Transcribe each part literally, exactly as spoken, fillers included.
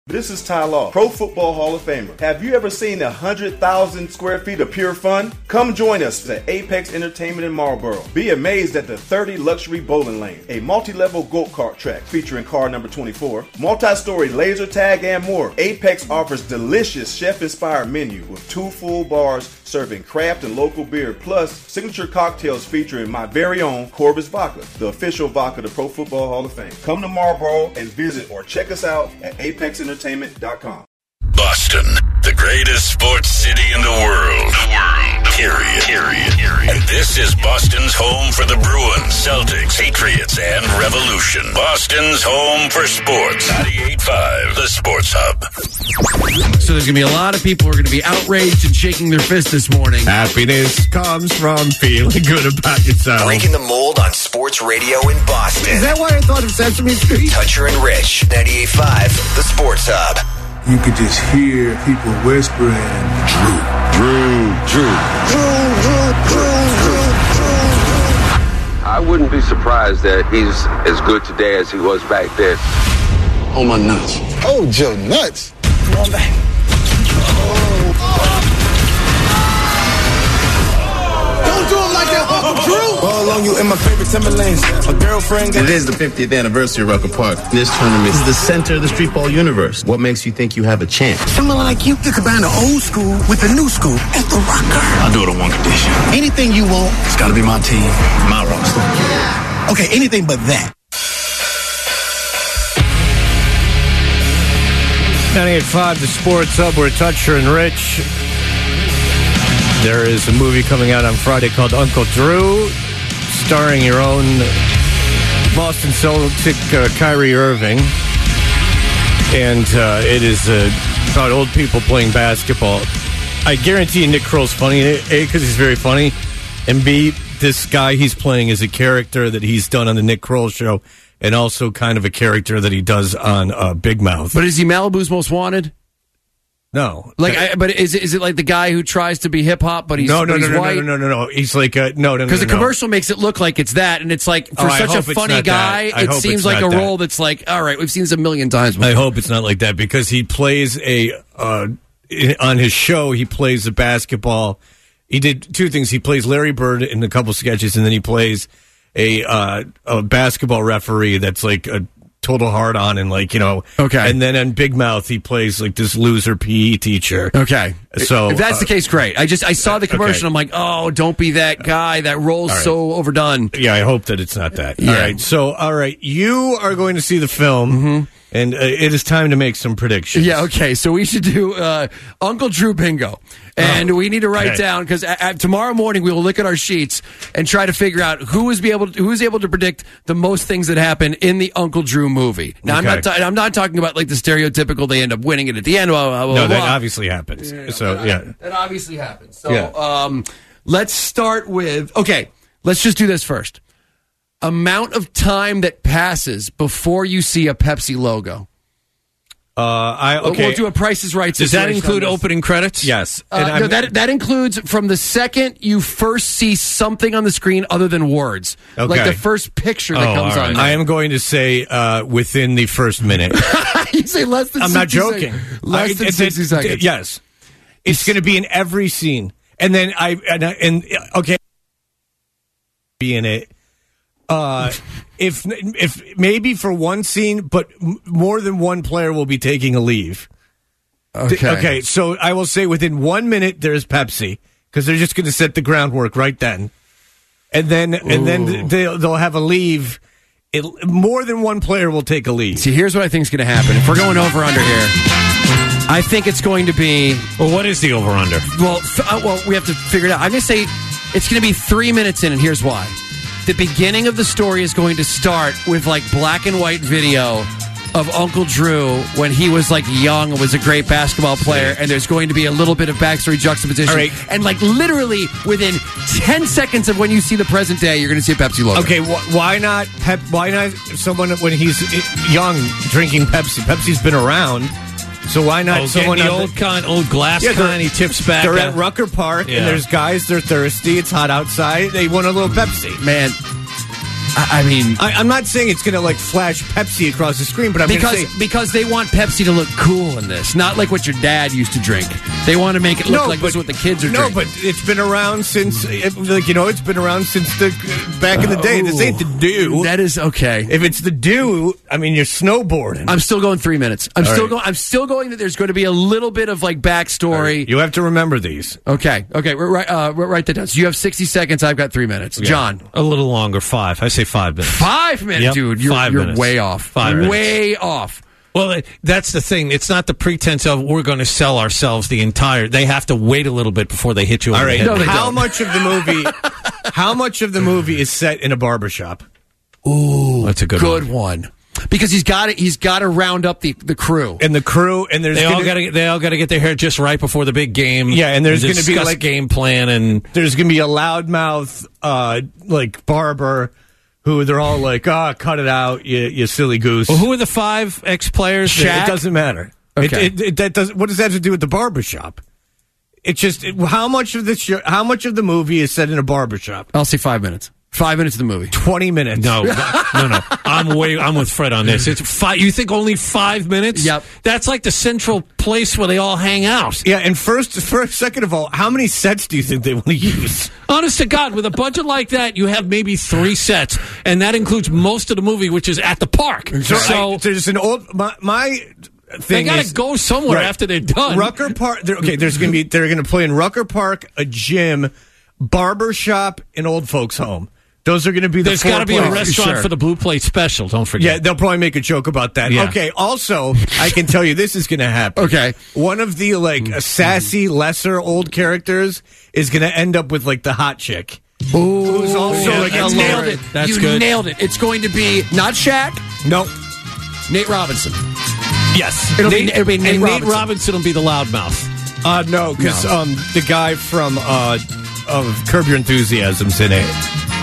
This is Ty Law, Pro Football Hall of Famer. Have you ever seen one hundred thousand square feet of pure fun? Come join us at Apex Entertainment in Marlboro. Be amazed at the thirty luxury bowling lanes, a multi-level go-kart track featuring car number twenty-four, multi-story laser tag, and more. Apex offers delicious chef-inspired menu with two full bars serving craft and local beer, plus signature cocktails featuring my very own Corvus Vodka, the official vodka of the Pro Football Hall of Fame. Come to Marlboro and visit or check us out at apex entertainment dot com. Boston, the greatest sports city in the world. The world. Period. Period. Period. And this is Boston's home for the Bruins, Celtics, Patriots, and Revolution. Boston's home for sports. ninety-eight point five, the Sports Hub. So there's going to be a lot of people who are going to be outraged and shaking their fist this morning. Happiness comes from feeling good about yourself. Breaking the mold on sports radio in Boston. Is that why I thought of Sesame Street? Toucher and Rich, ninety-eight point five, the Sports Hub. You could just hear people whispering, Drew, Drew, Drew, Drew, Drew, Drew, Drew, Drew. I wouldn't be surprised that he's as good today as he was back then. Oh, my nuts. Oh, Joe, nuts. Come on back. Oh. Don't do him like that, Uncle Drew. All on you in my favorite Timberlands. My girlfriend got... It is the fiftieth anniversary of Rucker Park. This tournament is the center of the streetball universe. What makes you think you have a chance? Someone like you, you combine the old school with the new school at the Rucker. I'll do it on one condition. Anything you want, it's got to be my team, my roster. Okay, anything but that. ninety-eight point five, the Sports Hub. We're Toucher and Rich. There is a movie coming out on Friday called Uncle Drew, starring your own Boston Celtic uh, Kyrie Irving. And uh, it is uh, about old people playing basketball. I guarantee you Nick Kroll's funny, A, because he's very funny, and B, this guy he's playing is a character that he's done on the Nick Kroll Show, and also kind of a character that he does on uh, Big Mouth. But is he Malibu's Most Wanted? No, like, I, but is it, is it like the guy who tries to be hip hop, but he's no, no, but he's no, no, white? no, no, no, no, no. He's like a, no, no, because no, the no. commercial makes it look like it's that, and it's like for oh, such a funny guy, it seems like a that. role that's like, all right, we've seen this a million times before. I hope it's not like that because he plays a uh, on his show. He plays a basketball. He did two things. He plays Larry Bird in a couple sketches, and then he plays a uh, a basketball referee that's like a total hard on and like, you know, okay. And then on Big Mouth, he plays like this loser P E teacher. Okay. So if that's uh, the case, great. I just, I saw the commercial. Okay. I'm like, oh, don't be that guy. That role's right. so overdone. Yeah. I hope that it's not that. Yeah. All right. So, all right. You are going to see the film. Mm-hmm. And uh, it is time to make some predictions. Yeah, okay. So we should do uh, Uncle Drew Bingo. And oh, we need to write okay. down, because tomorrow morning we will look at our sheets and try to figure out who is be able to, who is able to predict the most things that happen in the Uncle Drew movie. Now, okay. I'm not ta- I'm not talking about like the stereotypical they end up winning it at the end. Blah, blah, blah, no, that blah. obviously happens. Yeah, so, that, yeah. That obviously happens. So yeah. um, let's start with, okay, let's just do this first. Amount of time that passes before you see a Pepsi logo. Uh, I okay. We'll do a Price is Right. Does that include opening credits? Yes. Uh, no, that that includes from the second you first see something on the screen other than words, okay. like the first picture that oh, comes right. on. I am going to say uh, within the first minute. You say less than. I'm not joking. Seconds. Less I, than sixty it, seconds. Yes, it's going to be in every scene, and then I and, and okay, be in it. Uh, if if maybe for one scene, but m- more than one player will be taking a leave. Okay. Okay. So I will say within one minute there's Pepsi because they're just going to set the groundwork right then, and then Ooh. and then they'll they'll have a leave. It, more than one player will take a leave. See, here's what I think is going to happen. If we're going over under here, I think it's going to be. Well, what is the over under? Well, th- uh, well, we have to figure it out. I'm going to say it's going to be three minutes in, and here's why. The beginning of the story is going to start with like black and white video of Uncle Drew when he was like young and was a great basketball player, and there's going to be a little bit of backstory juxtaposition. All right. And like literally within ten seconds of when you see the present day, you're going to see a Pepsi logo. Okay, wh- why not Pep? Why not someone when he's young drinking Pepsi? Pepsi's been around. So why not oh, someone the old kind, old glass yeah, kind? He tips back. They're uh, at Rucker Park, yeah. and there's guys. They're thirsty. It's hot outside. They want a little Pepsi, man. I, I mean, I, I'm not saying it's going to like flash Pepsi across the screen, but I'm because going to say because they want Pepsi to look cool in this, not like what your dad used to drink. They want to make it look No, like this is but- what the kids are no, drinking. but it's been around since, it, like you know, it's been around since the back in the day. This ain't the do. That is okay. If it's the do, I mean, you're snowboarding. I'm still going three minutes. I'm All still right. going. I'm still going that there's going to be a little bit of like backstory. You have to remember these. Okay, okay, we're right. Uh, we're write that down. So you have sixty seconds. I've got three minutes. John, A little longer, five. I say five minutes. five minutes, Yep, dude. You're, five you're minutes. way off. Five minutes. way off. Well, uh, that's the thing. It's not the pretense of we're going to sell ourselves the entire. They have to wait a little bit before they hit you. All over right. the head. No, they how don't. much of the movie? How much of the movie is set in a barbershop? Ooh, That's a good good one. Because he's got to he's got to round up the, the crew. And the crew, and there's They all gonna, got to. They all got to get their hair just right before the big game. Yeah, and there's gonna be, discuss like- game plan and there's gonna be a loudmouth, uh, like barber, who they're all like, "Ah, cut it out, you, you silly goose." Well, who are the five ex players? It doesn't matter. Okay. It, it, it, that does. What does that have to do with the barbershop? It's just it, how much of the show, how much of the movie is set in a barbershop? I'll say five minutes. Five minutes of the movie. Twenty minutes. No, no, no. I'm way. I'm with Fred on this. It's five. You think only five minutes? Yep. That's like the central place where they all hang out. Yeah, and first, first, second of all, how many sets do you think they want to use? Honest to God, with a budget like that, you have maybe three sets, and that includes most of the movie, which is at the park. So, So I, there's an old my, my they thing got is to go somewhere right. after they're done. Rucker Park. there- Okay, there's gonna be they're gonna play in Rucker Park, a gym, barber shop, and old folks' home. Those are going to be the There's four got to be a places. restaurant Sure. for the Blue Plate Special. Don't forget. Yeah, they'll probably make a joke about that. Yeah. Okay, also, I can tell you this is going to happen. Okay. One of the, like, uh, sassy, lesser old characters is going to end up with, like, the hot chick. Ooh, Who's also, like, you a nailed Lord. it. That's you good. nailed it. It's going to be not Shaq, Nope. Nate Robinson. Yes. It'll be, it'll be Nate and Robinson. Nate Robinson will be the loudmouth. Uh, no, because No. um, the guy from uh, of Curb Your Enthusiasm's in it.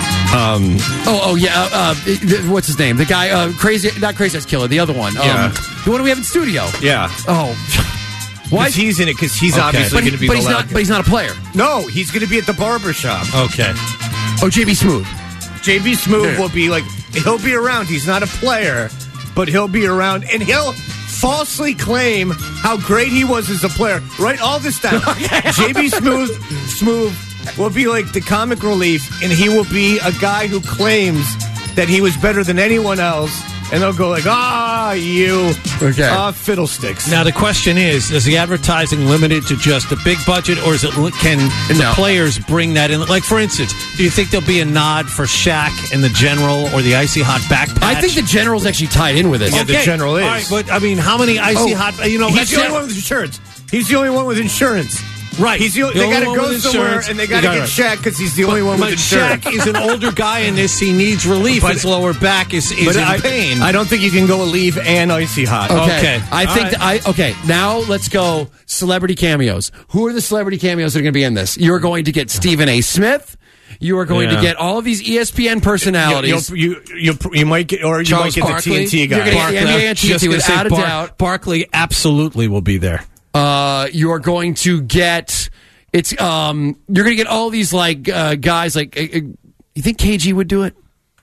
Um, Oh, oh yeah. Uh, uh, th- what's his name? The guy, uh, crazy, not Crazy Ex Killer. The other one. Um, Yeah. The one we have in studio. yeah. Oh, why? Because he's in it, because he's Okay. obviously But, going he, to be but the he's loud not. guy. But he's not a player. No, he's going to be at the barber shop. Okay. Oh, J B Smooth. J B Smooth Yeah. will be like, he'll be around. He's not a player, but he'll be around, and he'll falsely claim how great he was as a player. Write all this down. J B Smooth, Smooth will be like the comic relief, and he will be a guy who claims that he was better than anyone else, and they'll go like, ah, you, Okay. ah, fiddlesticks. Now the question is: is the advertising limited to just the big budget, or is it can the No. players bring that in? Like, for instance, do you think there'll be a nod for Shaq and the General or the Icy Hot backpack? I think the general's actually tied in with this. Yeah, the General is. All right, but I mean, how many Icy Oh, Hot? You know, He's let's the only say- one with insurance. He's the only one with insurance. Right. He's the, The they only got to one go with somewhere, insurance. and they got to You get got Shaq because he's the only one But with insurance. Shaq is an older guy in this. He needs relief. But- His lower back is, is But in I, pain. I don't think you can go leave and icy hot. Okay. Okay. I All think right. that I okay. Now let's go celebrity cameos. Who are the celebrity cameos that are going to be in this? You're going to get Stephen A. Smith. You are going Yeah. to get all of these E S P N personalities. You, you, you, you might get, or you Charles might get Barkley. the T N T guy. You're gonna get the N B A and Just T N T gonna say without a Bar- doubt. Barkley absolutely will be there. Uh, you're going to get it's um. You're going to get all these like uh, guys like. Uh, uh, you think K G would do it?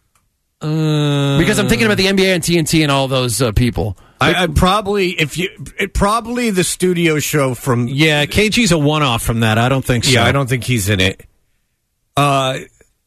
Uh, Because I'm thinking about the N B A and T N T and all those uh, people. I, I probably if you it, probably the studio show from yeah, K G's a one-off from that. I don't think so. yeah I don't think he's in it. Uh,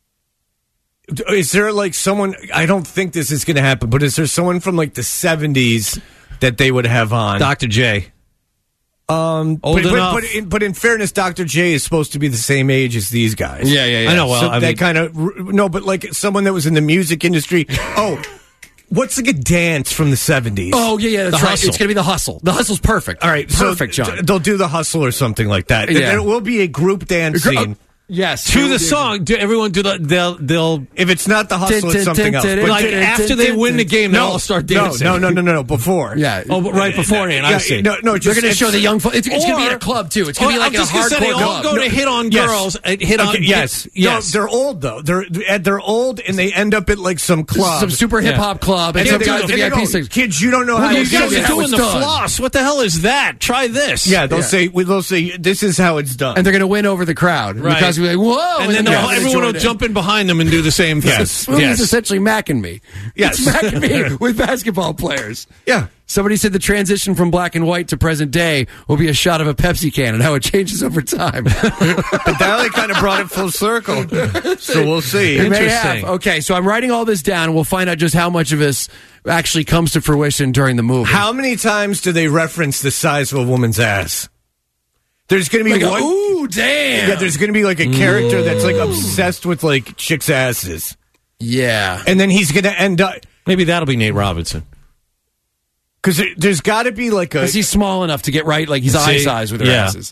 is there like someone? I don't think this is going to happen. But is there someone from like the seventies that they would have on? Doctor J. Um, Old but, but, enough. but, in, but in fairness, Doctor J is supposed to be the same age as these guys. Yeah, yeah, yeah. I know. Well, so I that mean, kind of no, but like someone that was in the music industry. Oh, what's like a dance from the seventies? Oh yeah, yeah, that's The right. Hustle. It's going to be the hustle. The hustle's perfect. all right, perfect, so John. d- they'll do the hustle or something like that. Yeah. There will be a group dance Gr- scene. Yes, to the song, do everyone do the? They'll they'll If it's not the hustle, it's something else. But like d- after they win the game, they'll all start no, dancing. no, no, no, no, no. Before, Yeah. Oh, but right beforehand, I Yeah, see. No, no, They're just, going to show it's- the young. Fo- it's it's going to be Or- at a club too. It's going to be Oh, like I'm a just gonna say hardcore they all club. go to hit on Yes. girls. uh, Hit on Okay, yes, yes. No, they're old though. They're and they're old, and they end up at like some club, Some super hip hop club and And some they guys go- with and V they I P go, sticks. kids, you don't know how Well, to you do guys this. are Guys are doing the done. floss. What the hell is that? Try this. Yeah, they'll Yeah. say they'll say this is how it's done. And they're going to win over the crowd Right. because guys will be like, whoa. And then the they'll- guys everyone will join in. jump in behind them and do the same thing. This movie is essentially Mac and Me. Yes. It's Mac and Me with basketball players. Yeah. Somebody said the transition from black and white to present day will be a shot of a Pepsi can and how it changes over time. But now they kind of brought it full circle. So we'll see. It may Interesting. have. Okay, so I'm writing all this down. We'll find out just how much of this actually comes to fruition during the movie. How many times do they reference the size of a woman's ass? There's going to be Like, one. ooh, damn. Yeah, there's going to be like a character that's like obsessed with like chicks' asses. Yeah. And then he's going to end up. Maybe that'll be Nate Robinson. Because there, there's got to be like a. Because he's small enough to get right, like he's See? eye size with their Yeah. asses.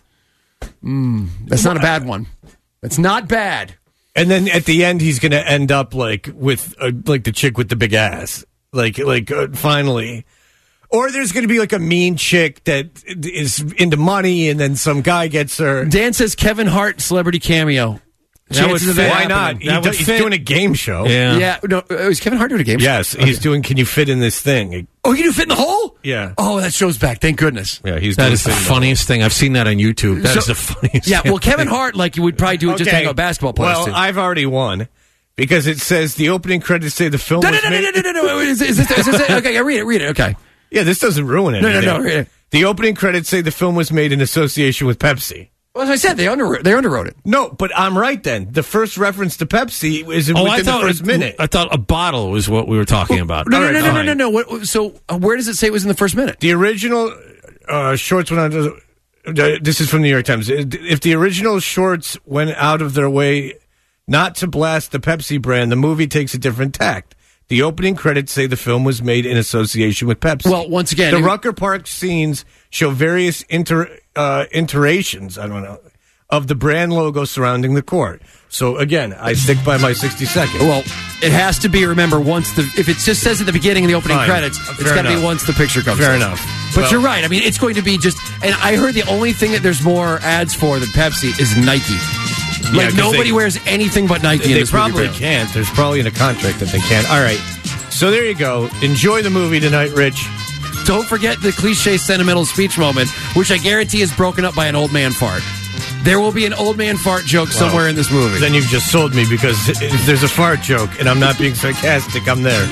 Mm, that's not a bad one. That's not bad. And then at the end, he's going to end up like with uh, like the chick with the big ass, like like uh, finally. Or there's going to be like a mean chick that is into money, and then some guy gets her. Dan says Kevin Hart celebrity cameo. That would Chances of fit. that Why happening. not? He That do- would he's fit. doing a game show. Yeah. Yeah. No, uh, is Kevin Hart doing a game? Yes, he's doing. Can you fit in this thing? Oh, you do fit in the hole? Yeah. Oh, that show's back. Thank goodness. Yeah, he's. That doing is the Fit in funniest thing. I've seen that on YouTube. That So- is the funniest Yeah. thing. Well, Kevin Hart, like you would probably do it just to hang out basketball players. Well, too. I've already won because it says the opening credits say the film No, was no, no, made. no, no, no, no. Is, is this, is this, okay, read it. Read it. Okay. Yeah, this doesn't ruin No, anything. no, no. Read it. The opening credits say the film was made in association with Pepsi. Well, as I said, they under they underwrote it. No, but I'm right then. The first reference to Pepsi is Oh, within I thought the first minute. I thought a bottle was what we were talking about. No, All no, right, no, no, no, fine. no, no. What, so uh, where does it say it was in the first minute? The original uh, shorts went on. Uh, this is from the New York Times. If the original shorts went out of their way not to blast the Pepsi brand, the movie takes a different tact. The opening credits say the film was made in association with Pepsi. Well, once again, the it- Rucker Park scenes show various inter, uh, iterations. I don't know. Of the brand logo surrounding the court. So again, I stick by my sixty seconds. Well, it has to be, remember, once the if it just says at the beginning of the opening Fine. credits, Uh, it's fair got to be enough. once the picture comes. Fair in. enough. But Well- you're right. I mean, it's going to be just, and I heard the only thing that there's more ads for than Pepsi is Nike. Yeah, Like 'cause nobody they- wears anything but Nike. in They this movie, probably really. can't. There's probably in a contract that they can't. All right. So there you go. Enjoy the movie tonight, Rich. Don't forget the cliche sentimental speech moment, which I guarantee is broken up by an old man fart. There will be an old man fart joke somewhere Wow. in this movie. Then you've just sold me because if there's a fart joke and I'm not being sarcastic, I'm there.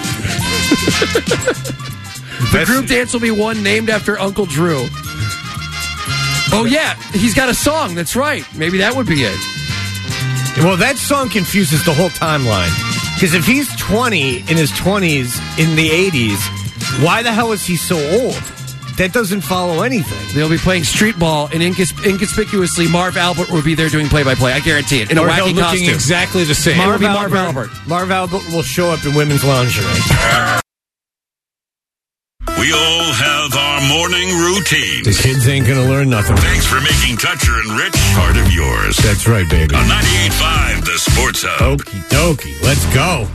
The group dance will be one named after Uncle Drew. Oh, yeah. He's got a song. That's right. Maybe that would be it. Well, that song confuses the whole timeline. Because if he's twenty in his twenties in the eighties, why the hell is he so old? That doesn't follow anything. They'll be playing street ball, and incons- inconspicuously, Marv Albert will be there doing play-by-play. I guarantee it. In a Or hell wacky looking costume. exactly the same. Marv, Marv Albert. Marv Albert will show up in women's lingerie. We all have our morning routines. The kids ain't gonna learn nothing. Thanks for making Toucher and Rich part of yours. That's right, baby. On ninety-eight point five, the Sports Hub. Okie dokie. Let's go.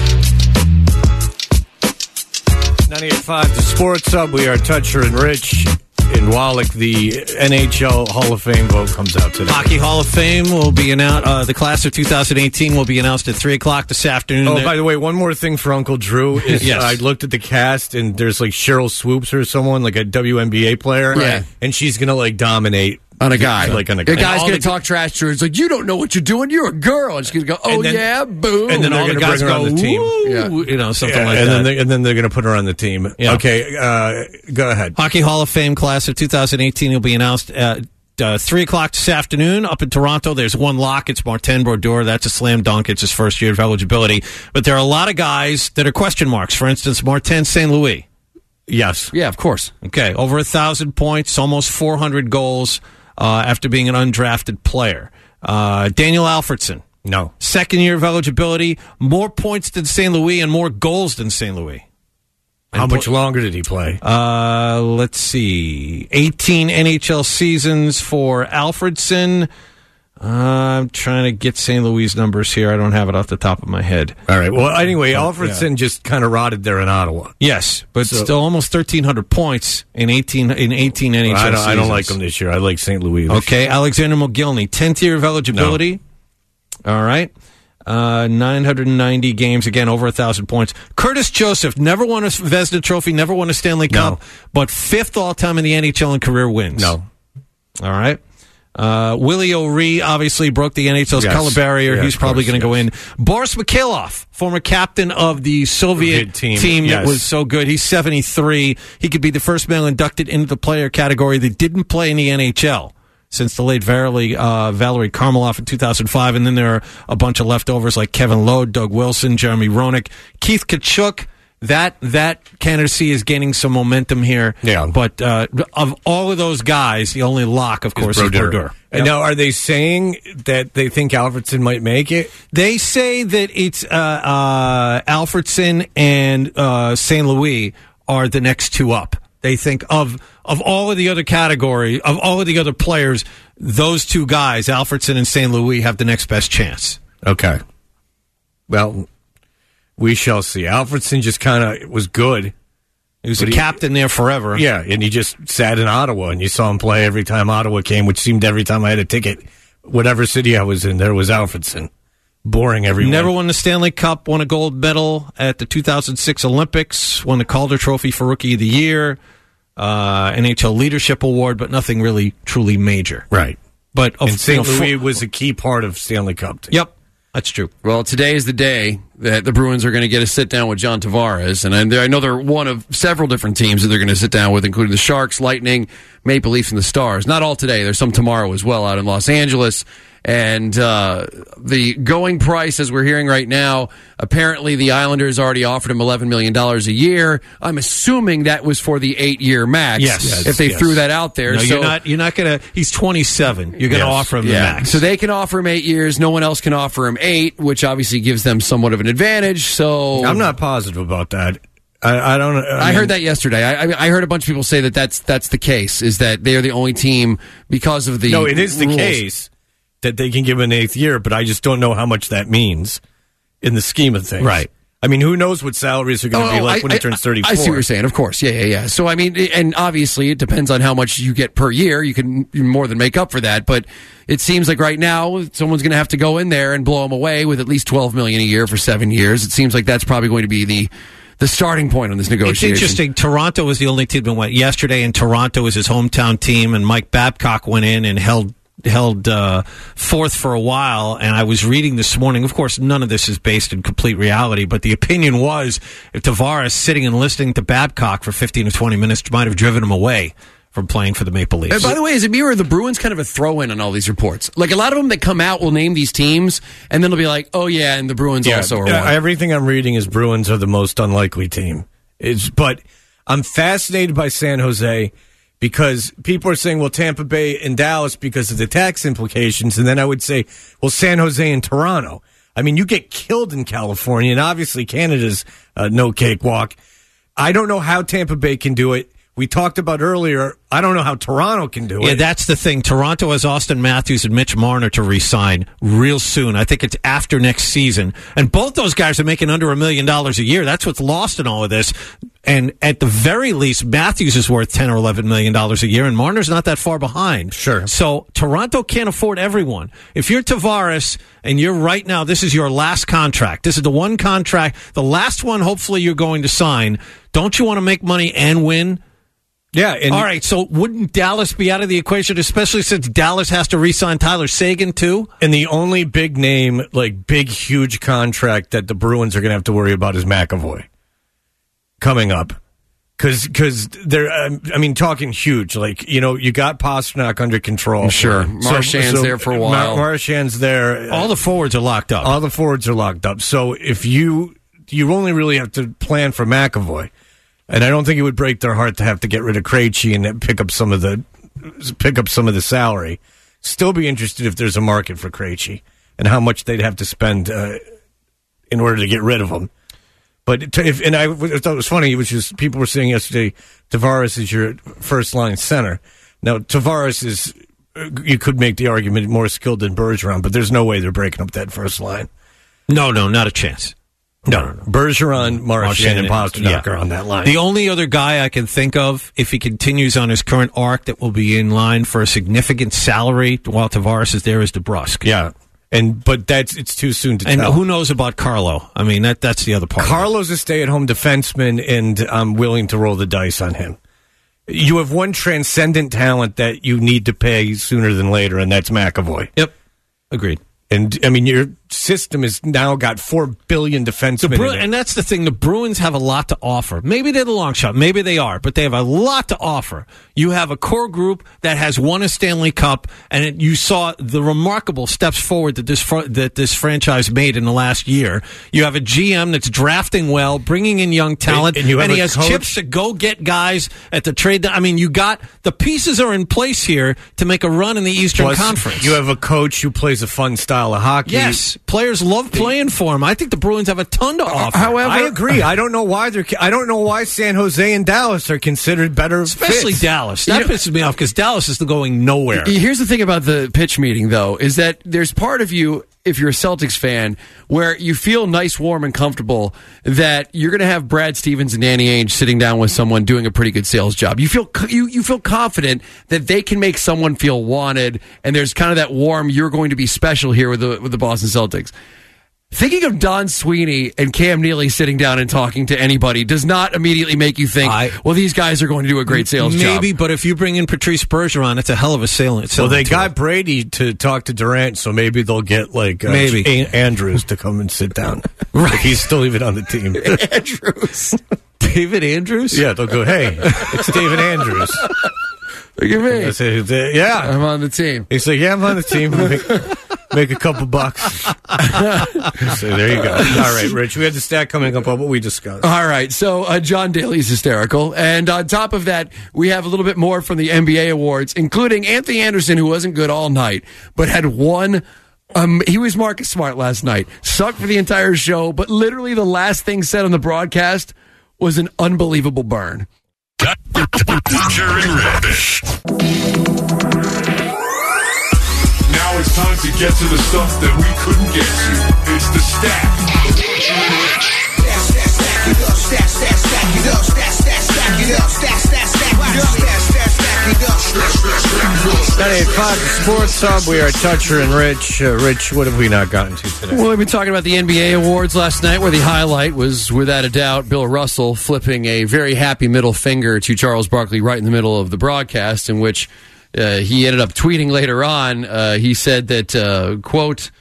ninety-eight point five, the Sports Hub. We are Toucher and Rich. In Wallach, the N H L Hall of Fame vote comes out today. Hockey Hall of Fame will be announced. Uh, the class of two thousand eighteen will be announced at three o'clock this afternoon. Oh, by the way, one more thing for Uncle Drew is Yes. I looked at the cast and there's like Cheryl Swoops or someone, like a W N B A player. Right. And she's going to like dominate. On a guy. Like on a The guy. guy's And all going to the- talk trash to her. It's like, you don't know what you're doing. You're a girl. And she's going to go, oh, And then- yeah, boom. and then and all they're the gonna guys bring her go, on the team. "Woo," Yeah. you know, something Yeah, like and that. Then they, and then they're going to put her on the team. Yeah. Okay, uh, go ahead. Hockey Hall of Fame class of two thousand eighteen will be announced at uh, three o'clock this afternoon up in Toronto. There's one lock. It's Martin Brodeur. That's a slam dunk. It's his first year of eligibility. But there are a lot of guys that are question marks. For instance, Martin Saint Louis. Yes. Yeah, of course. Okay, over a thousand points, almost four hundred goals uh, after being an undrafted player. Uh, Daniel Alfredson. No. Second year of eligibility, more points than Saint Louis and more goals than Saint Louis. How much longer did he play? Uh, let's see. eighteen N H L seasons for Alfredson. Uh, I'm trying to get Saint Louis' numbers here. I don't have it off the top of my head. All right. Well, anyway, Alfredson just kind of rotted there in Ottawa. Yes, but So- still almost thirteen hundred points in eighteen in eighteen N H L I don't, seasons. I don't like him this year. I like Saint Louis. This Okay, Alexander Mogilny, tenth year of eligibility. All right. Uh, nine hundred ninety games, again, over one thousand points. Curtis Joseph, never won a Vezina Trophy, never won a Stanley Cup, No. but fifth all-time in the N H L in career wins. No. All right. Uh, Willie O'Ree obviously broke the N H L's Yes. color barrier. Yeah, He's of probably course, going to yes. go in. Boris Mikhailov, former captain of the Soviet Soviet team, team that yes. was so good. He's seventy-three. He could be the first male inducted into the player category that didn't play in the N H L since the late Valery, uh, Valery Karmeloff in two thousand five. And then there are a bunch of leftovers like Kevin Lowe, Doug Wilson, Jeremy Roenick, Keith Kachuk. That that candidacy is gaining some momentum here. Yeah. But uh, of all of those guys, the only lock, of course, is Brodeur. Brodeur. And now, are they saying that they think Alfredson might make it? They say that it's uh, uh, Alfredson and uh, Saint Louis are the next two up. They think of of all of the other category, of all of the other players, those two guys, Alfredson and Saint Louis, have the next best chance. Okay. Well, we shall see. Alfredson just kind of was good. He was But a he- captain there forever. Yeah, and he just sat in Ottawa, and you saw him play every time Ottawa came, which seemed every time I had a ticket, whatever city I was in, there was Alfredson. Boring everyone. Never won the Stanley Cup, won a gold medal at the two thousand six Olympics, won the Calder Trophy for Rookie of the Year, uh, N H L Leadership Award, but nothing really truly major. Right. But of, And Saint you know, Louis fo- was a key part of Stanley Cup. Team. Yep, that's true. Well, today is the day that the Bruins are going to get a sit down with John Tavares, and I I know they're one of several different teams that they're going to sit down with, including the Sharks, Lightning, Maple Leafs, and the Stars. Not all today. There's some tomorrow as well out in Los Angeles. And uh, the going price, as we're hearing right now, apparently the Islanders already offered him eleven million dollars a year. I'm assuming that was for the eight-year max. Yes, yes, if they yes. threw that out there. No, so, you're not. You're not going to. He's twenty-seven. You're going to Yes. offer him yeah. the max. So they can offer him eight years. No one else can offer him eight, which obviously gives them somewhat of an advantage. So I'm not positive about that. I, I don't. I, I mean, heard that yesterday. I, I I heard a bunch of people say that that's that's the case. Is that they are the only team because of the No, it is the rules. case that they can give him an eighth year, but I just don't know how much that means in the scheme of things. Right. I mean, who knows what salaries are going to Oh, be like I- when he I- turns thirty-four? I see what you're saying. Of course, yeah, yeah, yeah. So I mean, and obviously, it depends on how much you get per year. You can more than make up for that. But it seems like right now, someone's going to have to go in there and blow him away with at least twelve million dollars a year for seven years. It seems like that's probably going to be the the starting point on this It's negotiation. interesting. Toronto was the only team that went yesterday, and Toronto is his hometown team. And Mike Babcock went in and held held uh, fourth for a while. And I was reading this morning. Of course, none of this is based in complete reality, but the opinion was if Tavares sitting and listening to Babcock for fifteen or twenty minutes might have driven him away from playing for the Maple Leafs. And by the way, is it me or are the Bruins kind of a throw-in on all these reports? Like a lot of them that come out will name these teams, and then they'll be like, "Oh yeah, and the Bruins also are uh, one." everything I'm reading is Bruins are the most unlikely team. It's, but I'm fascinated by San Jose because people are saying, well, Tampa Bay and Dallas because of the tax implications. And then I would say, well, San Jose and Toronto. I mean, you get killed in California, and obviously Canada's uh, no cakewalk. I don't know how Tampa Bay can do it. We talked about earlier, I don't know how Toronto can do Yeah, it. that's the thing. Toronto has Austin Matthews and Mitch Marner to re-sign real soon. I think it's after next season. And both those guys are making under a million dollars a year. That's what's lost in all of this. And at the very least, Matthews is worth ten or eleven million dollars a year, and Marner's not that far behind. Sure. So Toronto can't afford everyone. If you're Tavares and you're right now, this is your last contract. This is the one contract, the last one hopefully you're going to sign. Don't you want to make money and win? Yeah. And All right, so wouldn't Dallas be out of the equation, especially since Dallas has to re-sign Tyler Seguin, too? And the only big name, like big, huge contract that the Bruins are going to have to worry about is McAvoy coming up. Because because they're, um, I mean, talking huge. Like, you know, you got Pasternak under control. Sure. Marchand's there for a while. Mar- Marchand's there. All the forwards are locked up. All the forwards are locked up. So if you, you only really have to plan for McAvoy. And I don't think it would break their heart to have to get rid of Krejci and pick up some of the pick up some of the salary. Still be interested if there's a market for Krejci and how much they'd have to spend uh, in order to get rid of him. But to, if and I thought it was funny, which is people were saying yesterday, Tavares is your first line center. Now Tavares is you could make the argument more skilled than Bergeron, but there's no way they're breaking up that first line. No, no, not a chance. No, no, no. Bergeron, Marchand, and Pasternak yeah. are on that line. The only other guy I can think of, if he continues on his current arc, that will be in line for a significant salary while Tavares is there, is DeBrusque. Yeah, and but that's it's too soon to and tell. who knows about Carlo? I mean, that that's the other part. Carlo's a stay-at-home defenseman, and I'm willing to roll the dice on him. you have one transcendent talent that you need to pay sooner than later, and that's McAvoy. Yep. Agreed. And, I mean, your system has now got four billion defensemen Bru- in it. And that's the thing. The Bruins have a lot to offer. Maybe they're the long shot. Maybe they are. But they have a lot to offer. You have a core group that has won a Stanley Cup, and it, you saw the remarkable steps forward that this fr- that this franchise made in the last year. You have a G M that's drafting well, bringing in young talent, And- and you have he a has coach- chips to go get guys at the trade. I mean, you got the pieces are in place here to make a run in the Eastern Plus, Conference. you have a coach who plays a fun style of hockey. Yes, players love playing for him. I think the Bruins have a ton to offer. However, I agree. I don't know why they're. I don't know why San Jose and Dallas are considered better, Especially fits. Dallas. That You know- pisses me off because Dallas is going nowhere. Here's the thing about the pitch meeting, though, is that there's part of you, if you're a Celtics fan, where you feel nice, warm, and comfortable that you're going to have Brad Stevens and Danny Ainge sitting down with someone doing a pretty good sales job. You feel you you feel confident that they can make someone feel wanted, and there's kind of that warm, you're going to be special here with the with the Boston Celtics. Thinking of Don Sweeney and Cam Neely sitting down and talking to anybody does not immediately make you think, I- well, these guys are going to do a great sales job. Maybe, but if you bring in Patrice Bergeron, it's a hell of a sailing. Well, they got Brady to talk to Durant, so maybe they'll get like uh, Maybe. A- Andrews to come and sit down. Right, if he's still even on the team. Andrews, David Andrews. Yeah, they'll go. Hey, it's David Andrews. Look at me. I say, yeah, I'm on the team. He's like, yeah, I'm on the team. Make, make a couple bucks. So there you go. All right, Rich, we had the stat coming up on what we discussed. All right, so uh, John Daly's hysterical. And on top of that, we have a little bit more from the N B A awards, including Anthony Anderson, who wasn't good all night, but had one. Um, he was Marcus Smart last night. Sucked for the entire show, but literally the last thing said on the broadcast was an unbelievable burn. Dutcher and Rich. Now it's time to get to the stuff that we couldn't get to. It's the stack. Stack, stack it up, stack, stack, stack it up, stack, stack, stack it up, stack, stack, stack it up, stack, stack, stack it up, stack, stack, stack it up. ninety-eight point five Sports Hub. We are Toucher and Rich. Uh, Rich, what have we not gotten to today? Well, we've been talking about the N B A awards last night, where the highlight was, without a doubt, Bill Russell flipping a very happy middle finger to Charles Barkley right in the middle of the broadcast, in which uh, he ended up tweeting later on. Uh, he said that, uh, quote,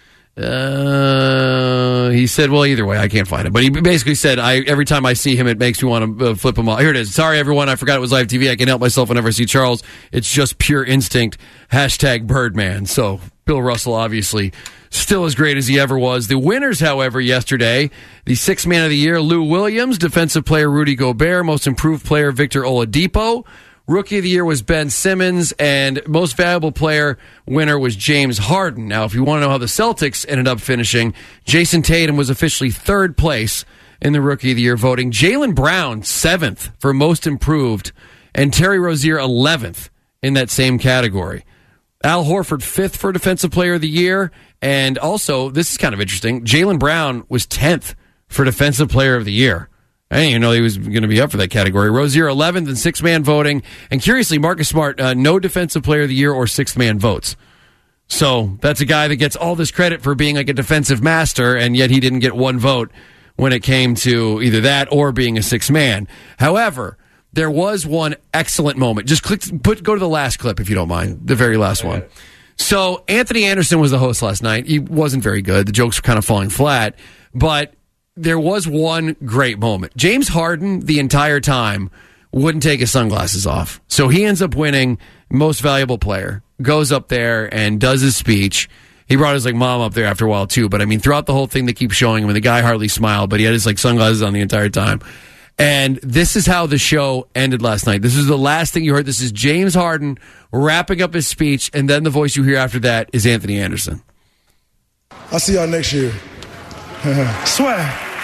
uh, he said, well, either way, I can't find it. But he basically said, I every time I see him, it makes me want to uh, flip him off. Here it is. Sorry, everyone. I forgot it was live T V. I can help myself whenever I see Charles. It's just pure instinct. Hashtag Birdman. So Bill Russell, obviously, still as great as he ever was. The winners, however, yesterday, the sixth man of the year, Lou Williams, defensive player Rudy Gobert, most improved player Victor Oladipo. Rookie of the year was Ben Simmons, and most valuable player winner was James Harden. Now, if you want to know how the Celtics ended up finishing, Jason Tatum was officially third place in the Rookie of the Year voting. Jaylen Brown, seventh for most improved, and Terry Rozier, eleventh in that same category. Al Horford, fifth for Defensive Player of the Year, and also, this is kind of interesting, Jaylen Brown was tenth for Defensive Player of the Year. I didn't even know he was going to be up for that category. Rozier, eleventh in six-man voting. And curiously, Marcus Smart, uh, no Defensive Player of the Year or sixth-man votes. So that's a guy that gets all this credit for being like a defensive master, and yet he didn't get one vote when it came to either that or being a six-man. However, there was one excellent moment. Just click, put, go to the last clip, if you don't mind, the very last one. So Anthony Anderson was the host last night. He wasn't very good. The jokes were kind of falling flat, but there was one great moment. James Harden, the entire time, wouldn't take his sunglasses off. So he ends up winning most valuable player, goes up there and does his speech. He brought his like mom up there after a while too, but I mean throughout the whole thing they keep showing him and the guy hardly smiled, but he had his like sunglasses on the entire time. And this is how the show ended last night. This is the last thing you heard. This is James Harden wrapping up his speech, and then the voice you hear after that is Anthony Anderson. I'll see y'all next year. Swear.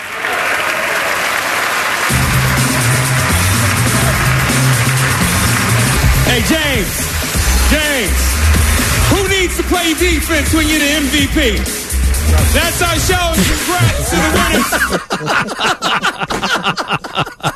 Hey, James. James. Who needs to play defense when you're the M V P? That's our show. Congrats to the winners.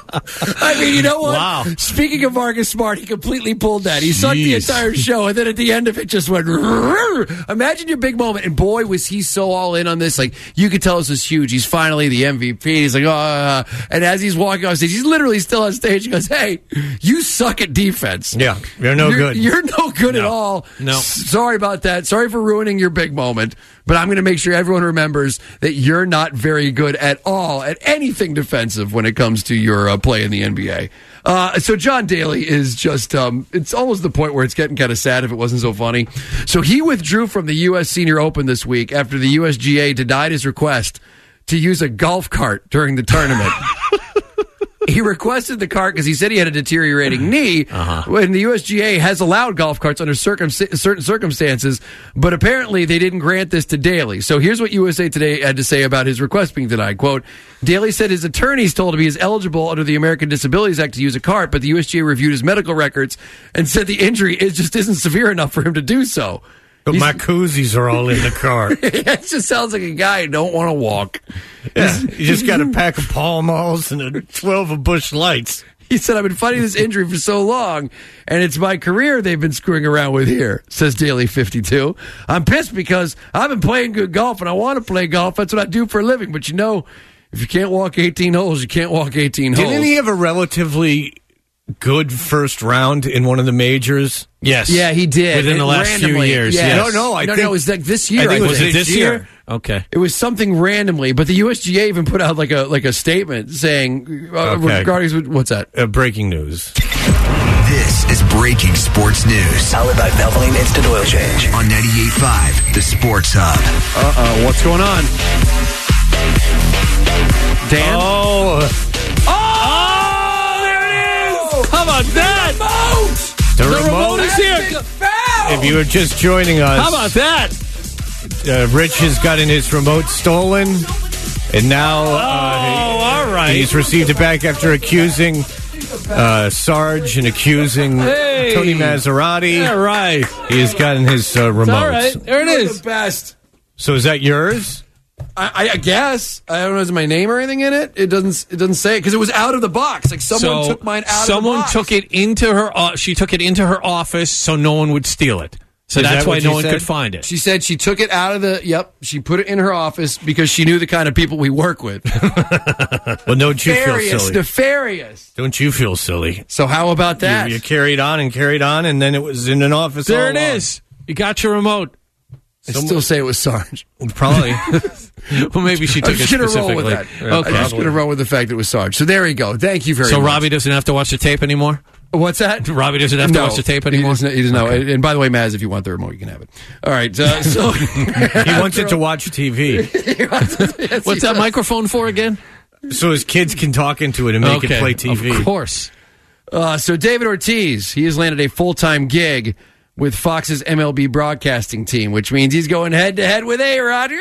I mean, you know what? Wow. Speaking of Marcus Smart, he completely pulled that. He sucked the Jeez. entire show, and then at the end of it just went, imagine your big moment. And boy, was he so all in on this. Like, you could tell this was huge. He's finally the M V P. He's like, oh, uh, and as he's walking off stage, he's literally still on stage. He goes, hey, you suck at defense. Yeah, you're no you're, good. You're no good No. at all. No. S- Sorry about that. Sorry for ruining your big moment. But I'm going to make sure everyone remembers that you're not very good at all at anything defensive when it comes to your uh, play in the N B A. Uh, so John Daly is just, um, it's almost the point where it's getting kind of sad if it wasn't so funny. So he withdrew from the U S Senior Open this week after the U S G A denied his request to use a golf cart during the tournament. He requested the cart because he said he had a deteriorating knee. Uh-huh. When the U S G A has allowed golf carts under circum- certain circumstances, but apparently they didn't grant this to Daly. So here's what U S A Today had to say about his request being denied. Quote, Daly said his attorneys told him he is eligible under the American Disabilities Act to use a cart, but the U S G A reviewed his medical records and said the injury is just isn't severe enough for him to do so. But He's, my koozies are all in the car. It just sounds like a guy who don't want to walk. Yeah, you just got a pack of Pall Malls and a twelve of Busch Lights. He said, I've been fighting this injury for so long, and it's my career they've been screwing around with here, says Daly fifty-two. I'm pissed because I've been playing good golf, and I want to play golf. That's what I do for a living. But, you know, if you can't walk eighteen holes, you can't walk eighteen holes. Didn't he have a relatively good first round in one of the majors? Yes. Yeah, he did. Within the last randomly. few years. Yeah. Yes. No, no, I no, think no, it was like this year. I think I it was think. it this year? Okay. It was something randomly, but the U S G A even put out like a like a statement saying uh, Okay. regarding what's that? Uh, breaking news. This is breaking sports news. Powered by Valvoline Instant Oil Change. On ninety-eight point five, The Sports Hub. Uh-oh, what's going on? Dan? Oh, Oh, there it is! How about that? the, The remote. remote is here. If you were just joining us, How about that? uh, Rich has gotten his remote stolen, and now Oh, uh, all right. he's received it back after accusing uh, Sarge and accusing Hey. Tony Maserati. Yeah, right. He has gotten his uh, remote. All right. There it You're is. the best. So is that yours? I, I guess I don't know. Is my name or anything in it? It doesn't. It doesn't say it because it was out of the box. Like someone So took mine out. Someone of the box. took it into her. Uh, she took it into her office so no one would steal it. So Is that's that why what no you one said? could find it. She said she took it out of the. Yep, she put it in her office because she knew the kind of people we work with. Well, don't you feel Nefarious, silly? nefarious. Don't you feel silly? So how about that? You, you carried on and carried on, and then it was in an office. There all it along. is. You got your remote. I still say it was Sarge. Probably. Well, maybe she took I'm it just gonna specifically. roll with that. Okay. I'm just going to roll with the fact it was Sarge. So there we go. Thank you very So much. Robbie doesn't have to watch the tape anymore? What's that? Robbie doesn't have to No, watch the tape He anymore? doesn't, he doesn't know. And by the way, Maz, if you want the remote, you can have it. All right. Uh, so He wants it to watch T V, What's that microphone for again? so his kids can talk into it and make Okay, it play T V. Of course. Uh, so David Ortiz, he has landed a full-time gig with Fox's M L B broadcasting team, which means he's going head-to-head with A-Rod.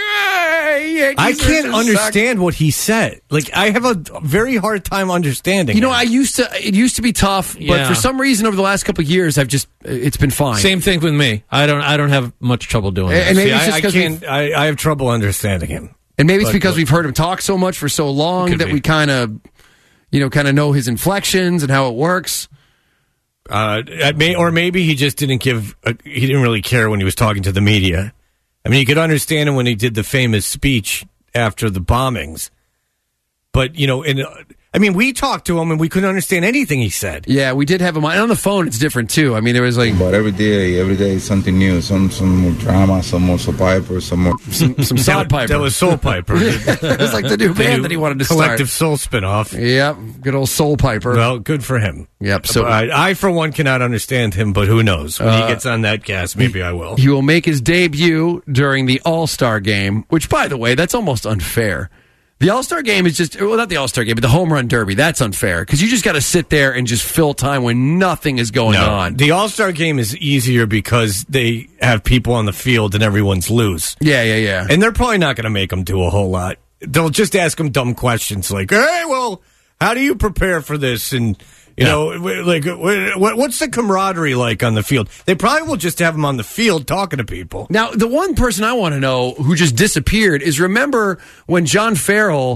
I can't understand what he said. Like, I have a very hard time understanding. You know, it. I used to. It used to be tough, but Yeah. for some reason, over the last couple of years, I've just. It's been fine. Same thing with me. I don't. I don't have much trouble doing And- that. and maybe See, it's just I, I 'cause can't. I, I have trouble understanding him. And maybe it's But- because but- we've heard him talk so much for so long Could that be. we kind of, you know, kind of know his inflections and how it works. Uh, it may, or maybe he just didn't give. A, he didn't really care when he was talking to the media. I mean, you could understand him when he did the famous speech after the bombings. But you know, in I mean, we talked to him and we couldn't understand anything he said. Yeah, we did have him on. And on the phone, it's different too. I mean, there was like But every day, every day is something new. Some some more drama, some more soap opera, some more. some, some sod That- piper. That was Soul Piper. It was like the new band that he wanted to start. Collective Soul spinoff. Yep, good old Soul Piper. Well, good for him. Yep. So I, I, for one, cannot understand him, but who knows? When Uh, he gets on that gas, maybe I will. he will make his debut during the All Star game. Which, by the way, that's almost unfair. The All Star game is just well, not the All Star game, but the Home Run Derby. That's unfair because you just got to sit there and just fill time when nothing is going No, on. the All Star game is easier because they have people on the field and everyone's loose. Yeah, yeah, yeah. And they're probably not going to make them do a whole lot. They'll just ask them dumb questions like, "Hey, well, how do you prepare for this?" And you Yeah. know, w- like, w- w- what's the camaraderie like on the field? They probably will just have them on the field talking to people. Now, the one person I want to know who just disappeared is remember when John Farrell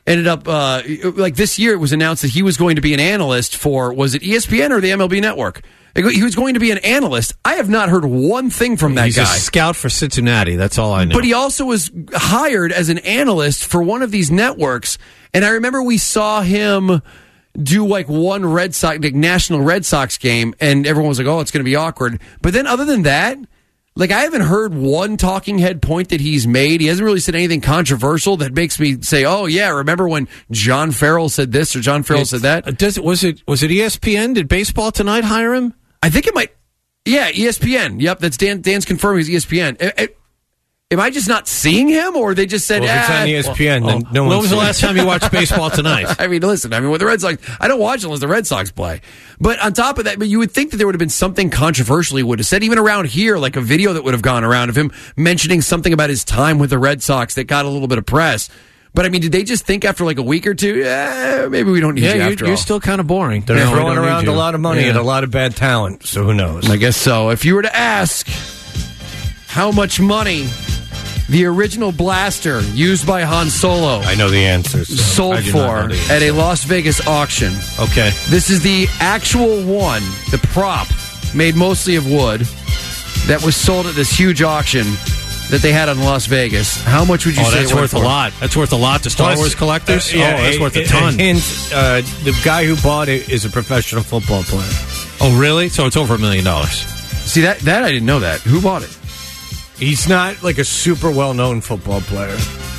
ended up, uh, like this year it was announced that he was going to be an analyst for, was it E S P N or the M L B Network? He was going to be an analyst. I have not heard one thing from that He's guy. He's a scout for Cincinnati. That's all I know. But he also was hired as an analyst for one of these networks. And I remember we saw him do like one Red Sox, like National Red Sox game, and everyone was like, oh, it's going to be awkward. But then other than that, like I haven't heard one talking head point that he's made. He hasn't really said anything controversial that makes me say, oh, yeah, remember when John Farrell said this or John Farrell it, said that? Does it, was, it, was it E S P N? Did Baseball Tonight hire him? I think it might. Yeah, E S P N. Yep, that's Dan. Dan's confirming he's E S P N. It, it, Am I just not seeing him, or they just said, well, if it's ah, on E S P N, well, then no When one's was the seen last it. time you watched Baseball Tonight? I mean, listen, I mean, with the Red Sox, I don't watch unless the Red Sox play. But on top of that, but you would think that there would have been something controversial he would have said, even around here, like a video that would have gone around of him mentioning something about his time with the Red Sox that got a little bit of press. But, I mean, did they just think after like a week or two, eh, maybe we don't need yeah, you you're, after you're all. still kind of boring. They're Yeah, throwing around a lot of money Yeah. and a lot of bad talent, so who knows? I guess so. If you were to ask how much money the original blaster used by Han Solo I know the answer. So sold I do for not know the answer. at a Las Vegas auction. Okay. This is the actual one, the prop, made mostly of wood, that was sold at this huge auction that they had in Las Vegas. How much would you Oh, say that's it went worth for? a lot. That's worth a lot to Star Plus, Wars collectors. uh, yeah, oh, that's a- worth a a- ton. hint, uh, the guy who bought it is a professional football player. Oh, really? So it's over a million dollars. See, that, that I didn't know that. Who bought it? He's not like a super well-known football player.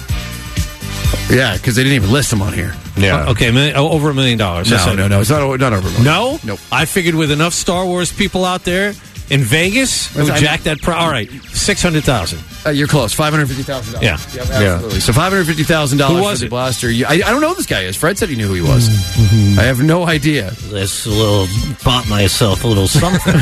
Yeah, because they didn't even list him on here. Yeah. Uh, okay, million, oh, over a million dollars. No, That's it. no, no. It's not, not over. a million. No? Nope. I figured with enough Star Wars people out there in Vegas, it would I mean- jack that. Pro- All right, six hundred thousand. Uh, you're close. Five hundred fifty thousand dollars. Yeah. Yep, absolutely. So five hundred fifty thousand dollars Who for was the it? blaster. You, I, I don't know who this guy is. Fred said he knew who he was. I have no idea. This little bought myself a little something.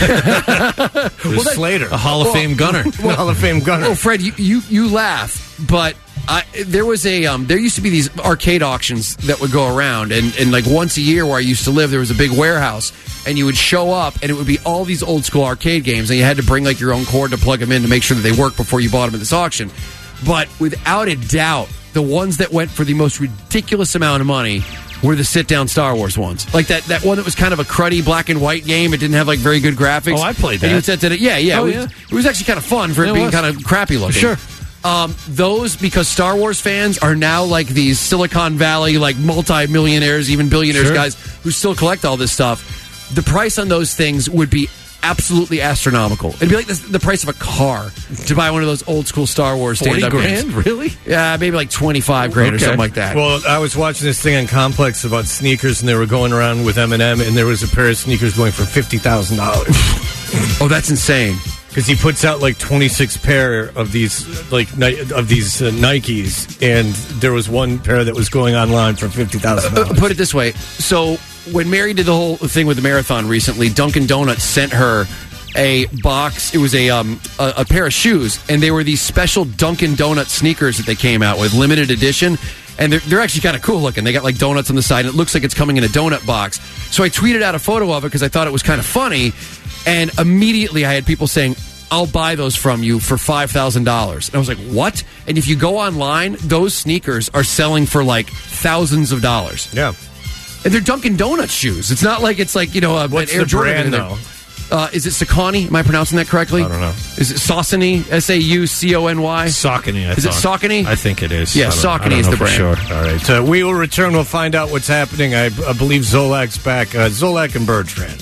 Well, Slater, a Hall of well, Fame gunner. Well, Hall of Fame gunner. Well, Fred, you, you, you laugh, but I, there was a um, there used to be these arcade auctions that would go around, and, and like once a year where I used to live, there was a big warehouse, and you would show up, and it would be all these old school arcade games, and you had to bring like your own cord to plug them in to make sure that they work before you bought them at this auction. But without a doubt, the ones that went for the most ridiculous amount of money were the sit-down Star Wars ones. Like that, that one that was kind of a cruddy black and white game. It didn't have like very good graphics. Oh, I played And that. you would sit to it. Yeah, yeah. Oh, it, was, yeah. it was actually kind of fun for it, It being was. kind of crappy looking. Sure. Um, those, because Star Wars fans are now like these Silicon Valley, like multi-millionaires, even billionaires Sure. guys who still collect all this stuff. The price on those things would be absolutely astronomical. It'd be like the, the price of a car to buy one of those old school Star Wars Forty stand-up grand, games. really? Yeah, maybe like twenty-five grand or Okay. something like that. Well, I was watching this thing on Complex about sneakers, and they were going around with Eminem, and there was a pair of sneakers going for fifty thousand dollars. Oh, that's insane. Because he puts out like twenty-six pair of these like Ni- of these uh, Nikes, and there was one pair that was going online for fifty thousand Uh, dollars. put it this way. So when Mary did the whole thing with the marathon recently, Dunkin' Donuts sent her a box. It was a um a, a pair of shoes, and they were these special Dunkin' Donuts sneakers that they came out with, limited edition. And they're, they're actually kind of cool looking. They got like donuts on the side, and it looks like it's coming in a donut box. So I tweeted out a photo of it because I thought it was kind of funny. And immediately I had people saying, I'll buy those from you for five thousand dollars. And I was like, what? And if you go online, those sneakers are selling for like thousands of dollars. Yeah. And they're Dunkin' Donuts shoes. It's not like it's like, you know, a, What's an Air the Jordan. brand, in there. Uh, is it Saucony? Am I pronouncing that correctly? I don't know. Is it Saucony? S A U C O N Y? Saucony, I Is it thought. Saucony? I think it is. Yeah, I don't- I Saucony don't is know the for brand. Sure. All right. So we will return. We'll find out what's happening. I, I believe Zolak's back. Uh, Zolak and Bertrand.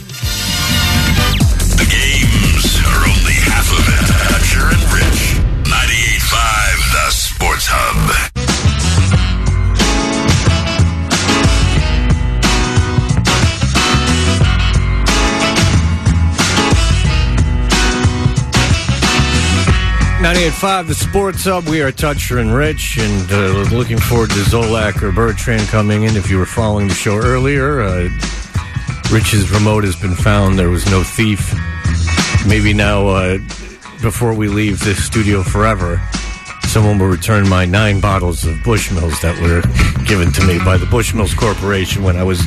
The games are only half of it. Hutcher and Rich. ninety-eight point five, the Sports Hub. ninety-eight point five, the Sports Hub. We are Toucher and Rich, and uh, we're looking forward to Zolak or Bertrand coming in. If you were following the show earlier, uh, Rich's remote has been found. There was no thief. Maybe now, uh, before we leave this studio forever, someone will return my nine bottles of Bushmills that were given to me by the Bushmills Corporation when I was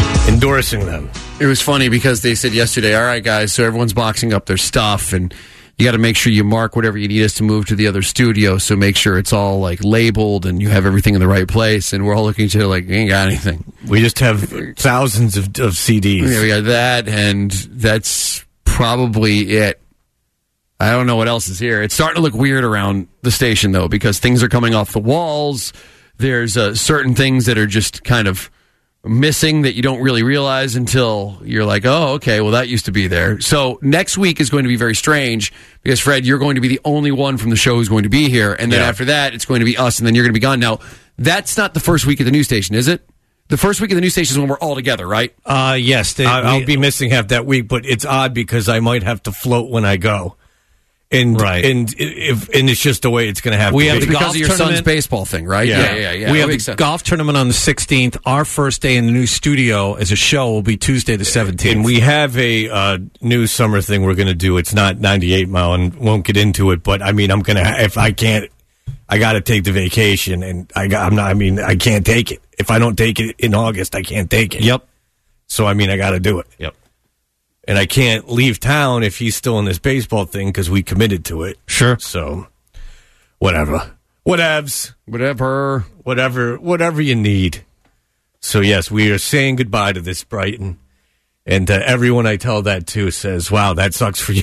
endorsing them. It was funny because they said yesterday, all right, guys, so everyone's boxing up their stuff, and you got to make sure you mark whatever you need us to move to the other studio. So make sure it's all like labeled and you have everything in the right place. And we're all looking to like, we ain't got anything. We just have thousands of, of C Ds. Yeah, we got that, and that's probably it. I don't know what else is here. It's starting to look weird around the station, though, because things are coming off the walls. There's uh, certain things that are just kind of missing that you don't really realize until you're like, oh, okay, well, that used to be there. So next week is going to be very strange because, Fred, you're going to be the only one from the show who's going to be here. And then Yeah. after that, it's going to be us, and then you're going to be gone. Now, that's not the first week of the news station, is it? The first week of the news station is when we're all together, right? Uh, yes. They, I, I'll we- be missing half that week, but it's odd because I might have to float when I go. And Right. and if and it's just the way it's going to have We to have be. the Because golf of your son's tournament. baseball thing, right? Yeah. Yeah, yeah, yeah. we That have makes the sense. golf tournament on the sixteenth. Our first day in the new studio as a show will be Tuesday the seventeenth. And we have a uh, new summer thing we're going to do. It's not ninety-eight mile, and won't get into it. But I mean, I'm going to if I can't, I got to take the vacation, and I got. I'm not. I mean, I can't take it. If I don't take it in August, I can't take it. Yep. So I mean, I got to do it. Yep. And I can't leave town if he's still in this baseball thing because we committed to it. Sure. So, whatever. Whatevs. Whatever. Whatever. Whatever you need. So, yes, we are saying goodbye to this Brighton. And uh, everyone I tell that to says, wow, that sucks for you.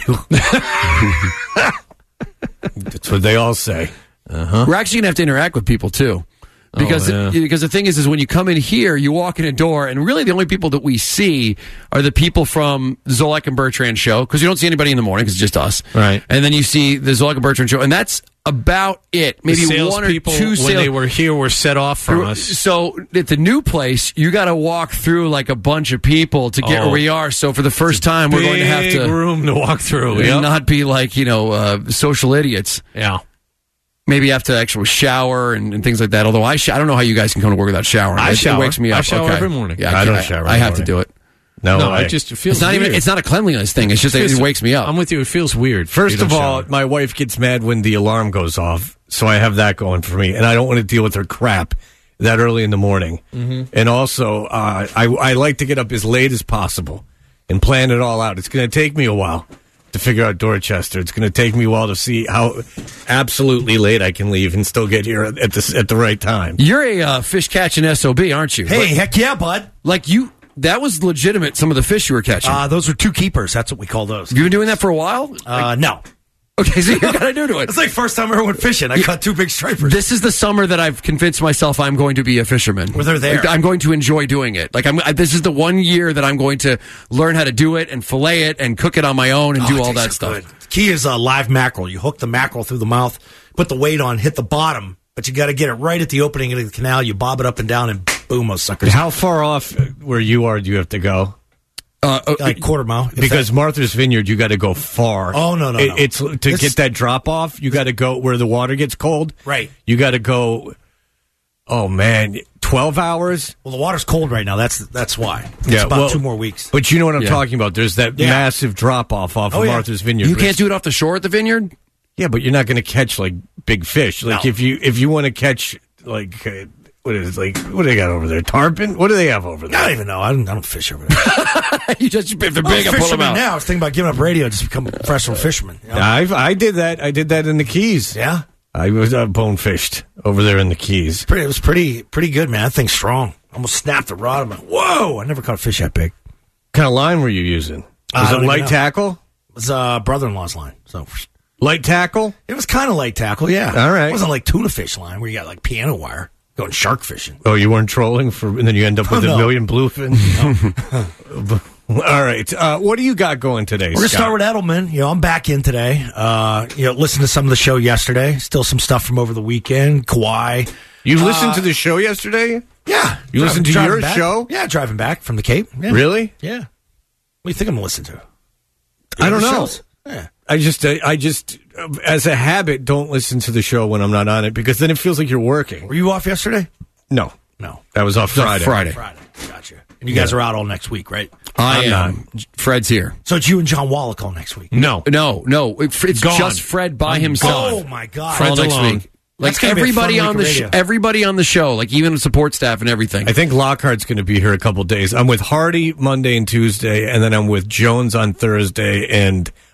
That's what they all say. Uh-huh. We're actually going to have to interact with people, too. Because Oh, yeah. because the thing is, is when you come in here, you walk in a door, and really the only people that we see are the people from the Zolak and Bertrand show, because you don't see anybody in the morning, because it's just us. Right. And then you see the Zolak and Bertrand show, and that's about it. Maybe the one or salespeople, two when sales- they were here, were set off from us. So at the new place, you got to walk through like a bunch of people to get Oh. where we are. So for the first time, we're going to have Big to room to walk through. and Yep. not be like, you know, uh, social idiots. Yeah. Maybe have to actually shower and, and things like that. Although I, sh- I don't know how you guys can come to work without showering. I it, shower. It wakes me up. I shower Okay. every morning. Yeah, I don't can't- shower I in the have to morning. do it. No, No, I, it just it feels It's not weird. even. It's not a cleanliness thing. It's just It that feels- it wakes me up. I'm with you. It feels weird. First You of don't all, shower. my wife gets mad when the alarm goes off, so I have that going for me, and I don't want to deal with her crap that early in the morning. Mhm. And also, uh, I, I like to get up as late as possible and plan it all out. It's going to take me a while to figure out Dorchester. It's going to take me a while to see how absolutely late I can leave and still get here at the at the right time. You're a uh, fish catching S O B, aren't you? Hey, Like- heck yeah, bud. Like you, that was legitimate. Some of the fish you were catching. Uh, those are two keepers. That's what we call those. Have you been doing that for a while? Uh, no. Okay, so you got to do it. It's like first time I ever went fishing. I caught two big stripers. This is the summer that I've convinced myself I'm going to be a fisherman. Well, they're there. Like, I'm going to enjoy doing it. Like I'm. I, this is the one year that I'm going to learn how to do it and fillet it and cook it on my own and Oh, do it all tastes that so stuff. good. Key is uh, live mackerel. You hook the mackerel through the mouth, put the weight on, hit the bottom, but you got to get it right at the opening of the canal. You bob it up and down, and boom, those suckers. How far off where you are do you have to go? Uh, like quarter mile. if Because that- Martha's Vineyard, you got to go far. Oh, no, no, It- no. It's to This- get that drop off. You got to go where the water gets cold. Right. You got to go. Oh man, twelve hours. Well, the water's cold right now. That's that's why. It's Yeah, about well, two more weeks. But you know what I'm Yeah. talking about. There's that Yeah. massive drop off off Oh, of yeah. Martha's Vineyard. You But can't it's- do it off the shore at the vineyard. Yeah, but you're not going to catch like big fish. Like No. if you if you want to catch like uh, what is it, like what do they got over there? Tarpon? What do they have over there? I don't even know. I don't, I don't fish over there. you just if they're I'm a big, I pull them fisherman out. now. I was thinking about giving up radio, just become a professional fisherman. you know? I've I did that. I did that in the Keys. Yeah, I was uh, bone fished over there in the Keys. pretty, it was pretty pretty good, man. That thing's strong. Almost snapped the rod. I'm like, whoa! I never caught a fish that big. What kind of line were you using? I Was don't it even light know. tackle? It was uh, brother-in-law's line. So Light tackle? it was kind of light tackle, yeah. All right. It wasn't like tuna fish line where you got like piano wire going shark fishing. Oh, you weren't trolling for, and then you end up with Oh, no. a million bluefin. All right. Uh, what do you got going today? We're gonna Scott? start with Edelman. You know, I'm back in today. Uh, you know, listen to some of the show yesterday. Still some stuff from over the weekend. Kawhi. You listened Uh, to the show yesterday? Yeah. You Driving- listened to driving your back. show? Yeah, driving back from the Cape. Yeah. Really? Yeah. What do you think I'm gonna listen to? I don't The know. shows? Yeah. I just, I, I just, uh, as a habit, don't listen to the show when I'm not on it because then it feels like you're working. Were you off yesterday? No, No. that was off It's on Friday. Friday. Friday. Gotcha. And you guys are out all next week, right? I I'm am. Fred's here. So it's you and John Wallach all next week. No. No, no, it- it's Gone. just Fred by I'm himself. Oh my God. All Fred's next alone. week. Like That's gonna be a everybody fun on week the of sh- radio. everybody on the show, like even the support staff and everything. I think Lockhart's going to be here a couple days. I'm with Hardy Monday and Tuesday, and then I'm with Jones on Thursday and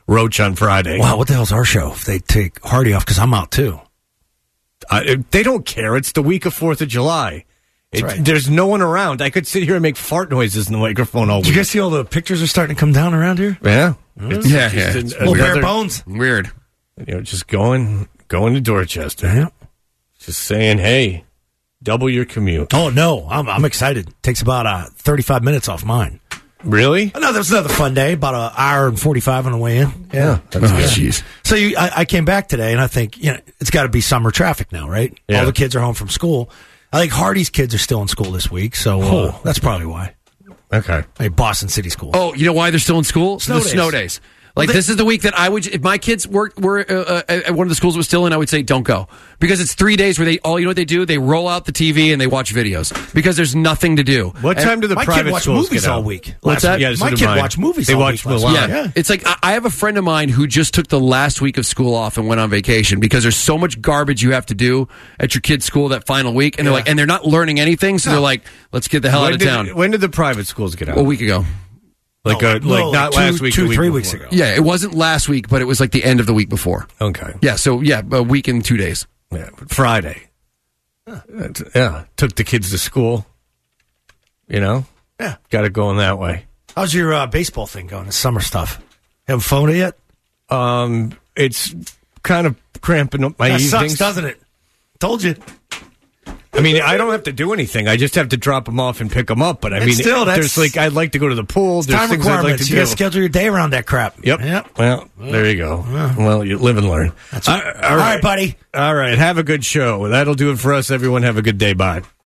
Roach on Friday. Wow, what the hell's our show if they take Hardy off? Because I'm out too. Uh, they don't care. It's the week of fourth of July. It, right. There's no one around. I could sit here and make fart noises in the microphone all week. Did you guys see all the pictures are starting to come down around here? Yeah. Mm. It's Yeah, just yeah. an- It's Little bare another- bones. Weird. You know, just going going to Dorchester. Yeah. Just saying, hey, double your commute. Oh, no. I'm, I'm excited. Takes about uh, thirty-five minutes off mine. Really? No, that was another fun day. About an hour and forty-five on the way in. Yeah. That's Oh, good. jeez. So you, I, I came back today, and I think you know it's got to be summer traffic now, right? Yeah. All the kids are home from school. I think Hardy's kids are still in school this week, so uh, Oh. that's probably why. Okay. Hey, Boston City School. Oh, you know why they're still in school? Snow the days. snow days. Like, Well, they- this is the week that I would, if my kids worked, were uh, uh, at one of the schools that was still in, I would say don't go. Because it's three days where they, all you know what they do? They roll out the T V and they watch videos. Because there's nothing to do. What And- time do the my kid private watched schools movies get out? all week. What's last that? week. Yeah, so my do kid mine. watched movies. They all watched week last Mulan. week. Yeah. Yeah. It's like I I have a friend of mine who just took the last week of school off and went on vacation because there's so much garbage you have to do at your kid's school that final week, and they're like, and they're not learning anything, so they're like, let's get the hell When out of did, town. when did the private schools get out? A week ago. like, No, uh, no, like like not two- last week, two, the week three weeks before. ago. Yeah, it wasn't last week, but it was like the end of the week before. Okay. Yeah, so yeah, a week and two days. Yeah, but Friday. That's- Yeah, took the kids to school. You know? Yeah. Got it going that way. How's your uh, baseball thing going? The summer stuff. Haven't phoned it yet? Um, it's kind of cramping up my That evenings. sucks, doesn't it? Told you. I mean, I don't have to do anything. I just have to drop them off and pick them up. But I And mean, still, that's- there's like I'd like to go to the pool. There's Time things I'd like requirements. to you do. got to schedule your day around that crap. Yep. Yep. Well, there you go. Well, you live and learn. That's all right. all All right, buddy. All right. Have a good show. That'll do it for us. Everyone have a good day. Bye.